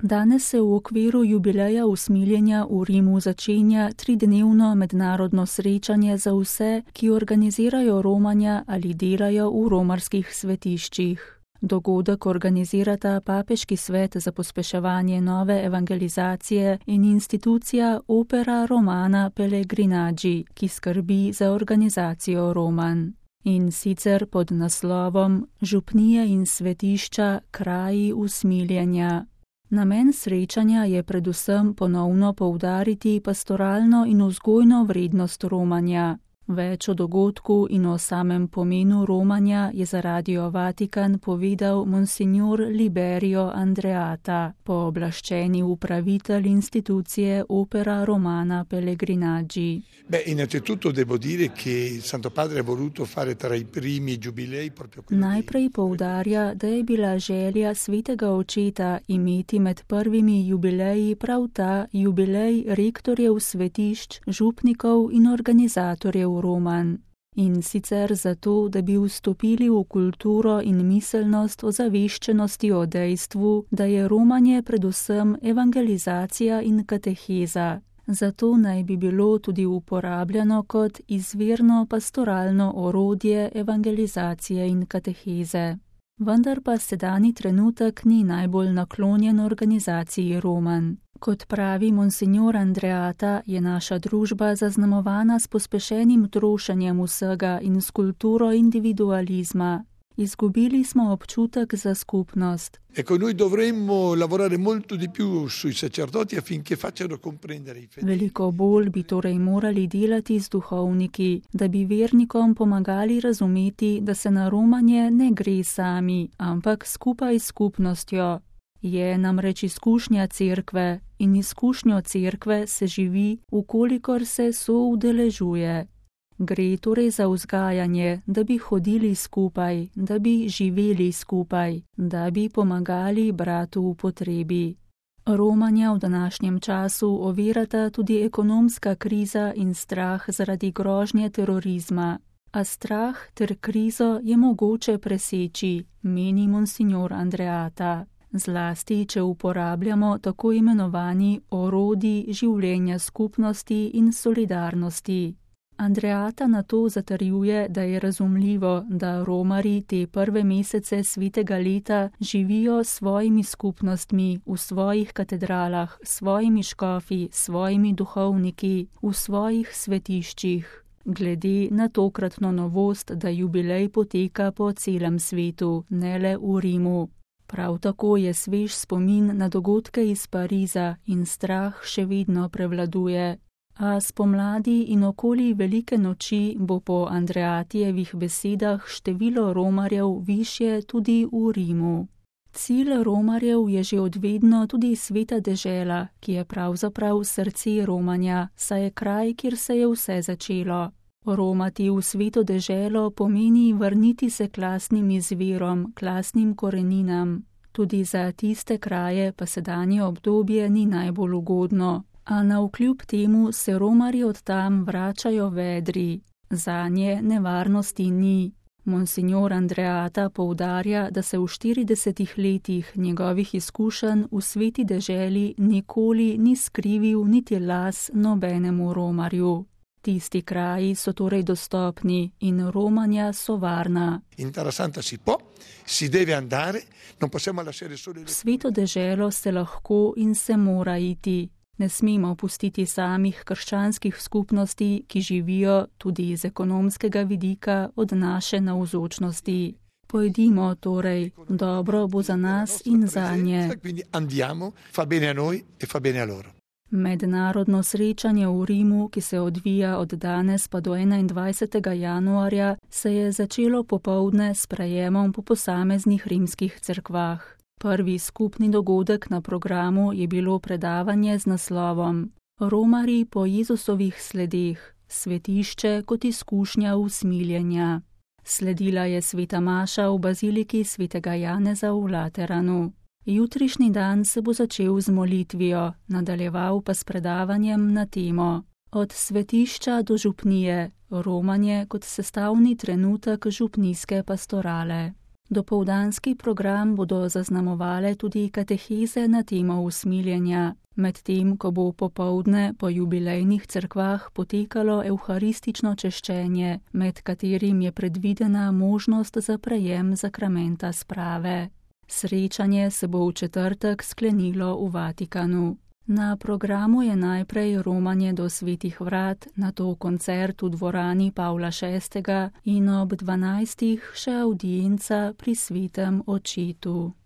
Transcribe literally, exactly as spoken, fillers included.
Danes se v okviru jubileja usmiljenja v Rimu začenja tridnevno mednarodno srečanje za vse, ki organizirajo romanja ali delajo v romarskih svetiščih. Dogodek organizirata Papeški svet za pospeševanje nove evangelizacije in institucija Opera Romana Pellegrinaggi, ki skrbi za organizacijo romanj. In sicer pod naslovom Župnije in svetišča kraji usmiljenja. Namen srečanja je predvsem ponovno poudariti pastoralno in vzgojno vrednost romanja. Več o dogodku in o samem pomenu romanja je za Radio Vatikan povedal monsignor Liberio Andreata, pooblaščeni upravitelj institucije Opera Romana Pellegrinaggi. Beh, innanzitutto devo dire che il Santo Padre ha voluto fare tra i primi giubilei proprio quello. Najprej poudarja, da je bila želja svetega očeta imeti med prvimi jubileji prav ta jubilej rektorjev svetišč, župnikov in organizatorjev romanj. In sicer zato, da bi vstopili v kulturo in miselnost ozaveščenosti o dejstvu, da je romanje predvsem evangelizacija in kateheza. Zato naj bi bilo tudi uporabljeno kot izvirno pastoralno orodje evangelizacije in kateheze. Vendar pa sedanji trenutek ni najbolj naklonjen organizaciji romanj. Kot pravi monsignor Andreata, je naša družba zaznamovana s pospešenim trošenjem vsega in s kulturo individualizma. Izgubili smo občutek za skupnost. Ecco, noi dovremmo lavorare molto di più sui sacerdoti affinché facciano comprendere i fedeli. Veliko bolj bi torej morali delati z duhovniki, da bi vernikom pomagali razumeti, da se na romanje ne gre sami, ampak skupaj s skupnostjo. Je namreč izkušnja cerkve in izkušnjo cerkve se živi, ukolikor se soudeležuje. Gre torej za vzgajanje, da bi hodili skupaj, da bi živeli skupaj, da bi pomagali bratu v potrebi. Romanja v današnjem času ovirata tudi ekonomska kriza in strah zaradi grožnje terorizma. A strah ter krizo je mogoče preseči, meni monsignor Andreata. Zlasti, če uporabljamo tako imenovani orodji življenja skupnosti in solidarnosti. Andreata na to zatrjuje, da je razumljivo, da romarji te prve mesece svetega leta živijo s svojimi skupnostmi, v svojih katedralah, s svojimi škofi, s svojimi duhovniki, v svojih svetiščih. Glede na tokratno novost, da jubilej poteka po celem svetu, ne le v Rimu. Prav tako je svež spomin na dogodke iz Pariza in strah še vedno prevladuje. A spomladi in okoli velike noči bo po Andreatijevih besedah število romarjev višje tudi v Rimu. Cilj romarjev je že od vedno tudi sveta dežela, ki je pravzaprav srce romanja, saj je kraj, kjer se je vse začelo. Romati v sveto deželo pomeni vrniti se k lastnim izvirom, k lastnim koreninam. Tudi za tiste kraje pa sedanje obdobje ni najbolj ugodno. A navkljub temu se romarji od tam vračajo vedri. Zanje nevarnosti ni. Monsignor Andreata poudarja, da se v štiridesetih letih njegovih izkušenj v sveti deželi nikoli ni skrivil niti las nobenemu romarju. Tisti kraji so torej dostopni in romanja so varna. In Terra Santa si può, si deve andare, non possiamo lasciare sole. V sveto deželo se lahko in se mora iti. Ne smemo pustiti samih krščanskih skupnosti, ki živijo tudi iz ekonomskega vidika od naše navzočnosti. Pojdimo torej, dobro bo za nas in zanje. Mednarodno srečanje v Rimu, ki se odvija od danes pa do enaindvajsetega januarja, se je začelo popoldne s sprejemom po posameznih rimskih cerkvah. Prvi skupni dogodek na programu je bilo predavanje z naslovom Romarji po Jezusovih sledeh, svetišče kot izkušnja usmiljenja. Sledila je sveta maša v baziliki svetega Janeza v Lateranu. Jutrišnji dan se bo začel z molitvijo, nadaljeval pa s predavanjem na temo Od svetišča do župnije, romanje kot sestavni trenutek župnijske pastorale. Dopoldanski program bodo zaznamovale tudi kateheze na temo usmiljenja, medtem ko bo popoldne po jubilejnih cerkvah potekalo evharistično češčenje, med katerim je predvidena možnost za prejem zakramenta sprave. Srečanje se bo v četrtek sklenilo v Vatikanu. Na programu je najprej romanje do Svetih vrat, nato koncert v dvorani Pavla šestega in ob dvanajstih še avdienca pri Svetem očetu.